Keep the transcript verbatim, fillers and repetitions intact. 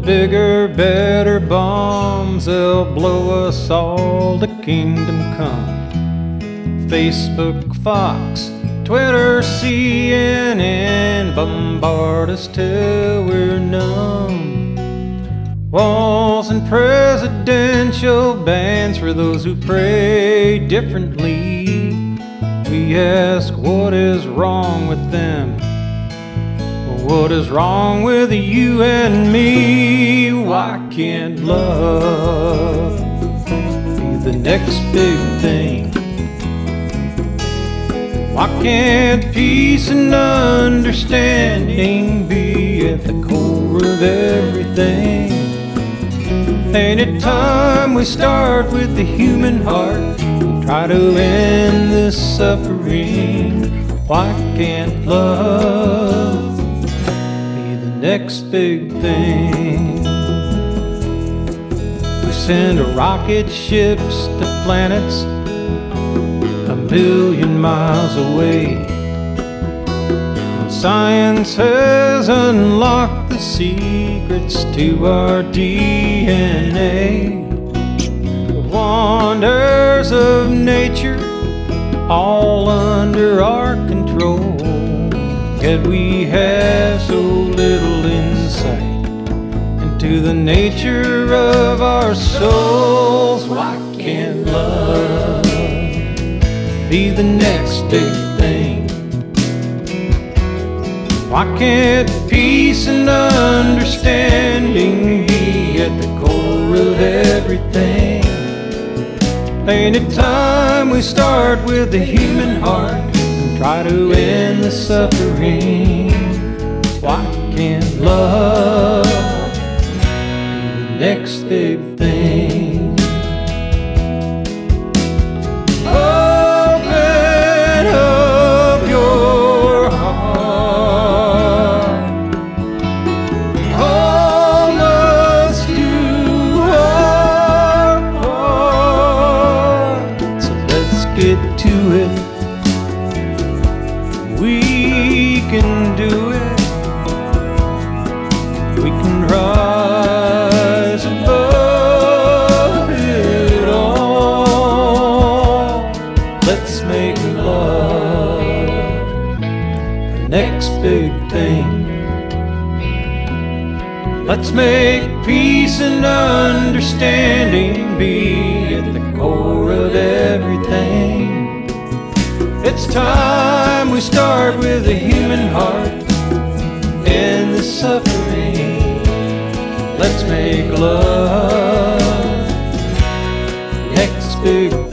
bigger, better bombs, they'll blow us all to kingdom come. Facebook, Fox, Twitter, C N N bombard us till we're numb. Walls and presidential bans for those who pray differently. We ask, what is wrong with them? What is wrong with you and me? Why can't love be the next big thing? Why can't peace and understanding be at the core of everything? Ain't it time we start with the human heart and try to end this suffering? Why can't love be the next big thing? We send rocket ships to planets a million miles away. Science has unlocked the secrets to our D N A. The wonders of nature all under our control. Yet we have so little insight into the nature of our souls. Why can't love be the next big thing? Why can't peace and understanding be at the core of everything? Ain't it time we start with the human heart and try to end the suffering? Why can't love be the next big thing? Get to it, we can do it, we can rise above it all. Let's make love the next big thing. Let's make peace and understanding be at the core of everything. It's time we start with the human heart and the suffering. Let's make love next big